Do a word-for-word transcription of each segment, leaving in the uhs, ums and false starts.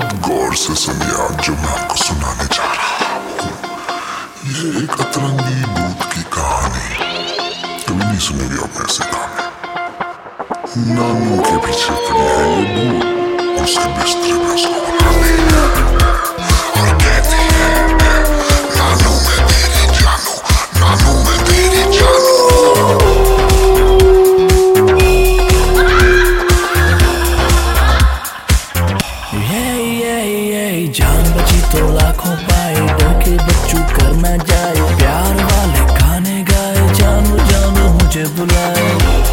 गौर से सुनिए आज जो मैं आपको सुनाने जा रहा हूँ। ये एक अतरंगी भूत की कहानी। कभी नहीं सुनेंगे आप ऐसे कहानी। नानू के पीछे पड़ी है ये भूत, उसके बिस्तरे में उसको बुलाती है और कहती है, नानू मैं तेरी जानू, नानू मैं तेरी जानू। जान बची तो लाखों पाए, डर के बच्चों करना जाए, प्यार वाले गाने गाए, जानू जानू मुझे बुलाए।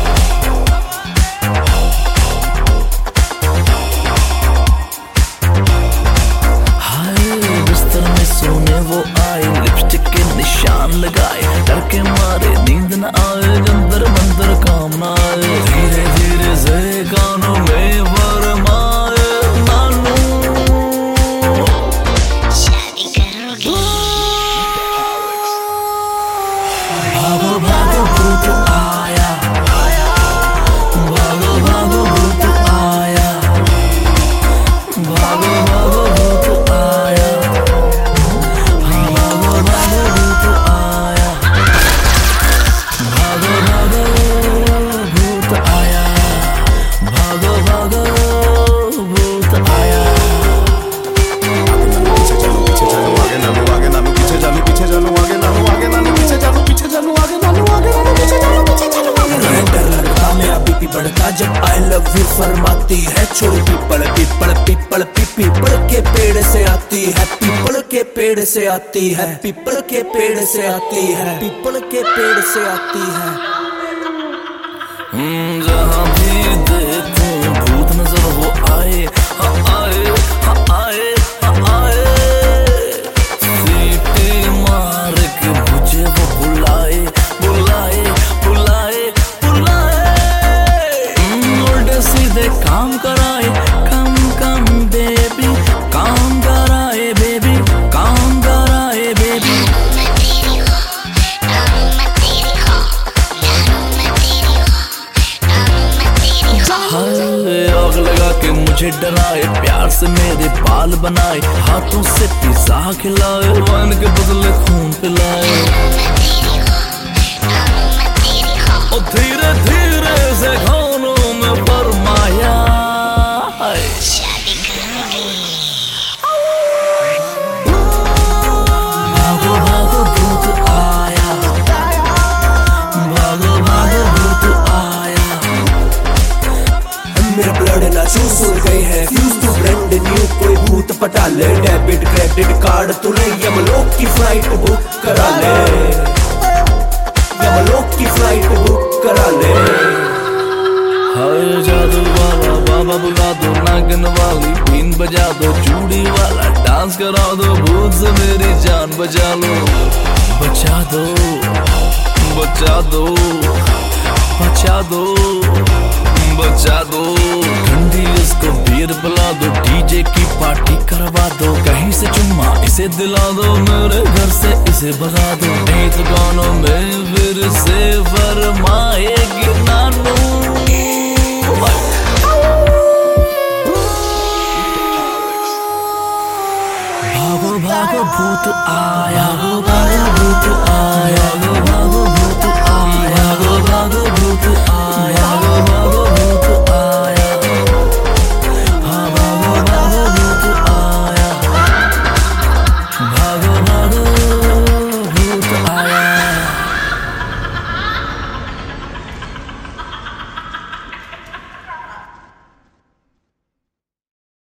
हाय बिस्तर में सोने वो आए, लिपस्टिक के निशान लगाए, डर के मारे नींद न आए, अंदर मंदर काम न आए, धीरे धीरे से कानों में वरमाए। भागो भागो भूत आया, भागो भागो भूत आया, भागो भागो भूत आया, भागो भागो भूत आया, भागो भागो भूत आया, भागो भागो भूत आया। पीछे चलो आगे नानू, आगे नानू, पीछे चलो, पीछे चलो आगे नानू, आगे नानू, पीछे चलो, पीछे चलो आगे नानू, आगे नानू, पीछे चलो, पीछे चलो आगे नानू। डर लगता मेरा बीपी बढ़ता जब आई लव यू फरमाती है, छोरी पीपल पीपल पीपल पीपल के पेड़ से आती है, पीपल के पेड़ से आती है, पीपल के पेड़ से आती है, पीपल के पेड़ से आती है। जहाँ भी देखूं भूत नजर वो आए, हाँ आए, हाँ आए, हाँ आए, सीटी मार के मुझे वो बुलाए, बुलाए, बुलाए, बुलाए। उल्टे सीधे काम कराए, कम कम बेबी, काम कराए बेबी, काम कराए बेबी। आग लगा के मुझे डराए, प्यार से मेरे बाल बनाए, हाथों से पिज़्ज़ा खिलाए, वाइन के बदले खून पिलाए, और धीरे धीरे से खानों में फरमाया, भागो भागो भूत आया, भागो भागो भूत आया। मेरा ब्लड ना चूस उड़ गई है, फ्यूज टू ब्रांड न्यू, कोई भूत पटा ले, डेबिट क्रेडिट कार्ड तू ले, यमलोक की फ्लाइट बुक करा ले, यमलोक की फ्लाइट बुक करा ले। हाय जादू वाला बाबा बुला दो, नागिन वाली बीन बजा दो, चूड़ी वाला डांस करा दो, भूत से मेरी जान बचा लो, बचा दो, बचा दो, बचा दो, बचा दो। ठंडी इसको बियर पिला दो, डीजे की पार्टी करवा दो, कहीं से चुम्मा इसे दिला दो, मेरे घर से इसे भगा दो, नहीं तो गानों में फिर से फरमाएगी नानू। भागो भागो भूत आया, भागो भागो भूत आया, भागो भागो भूत आया, भागो भागो भूत आया, भागो भागो भूत आया, हाँ भागो भागो भूत आया, भागो भागो भूत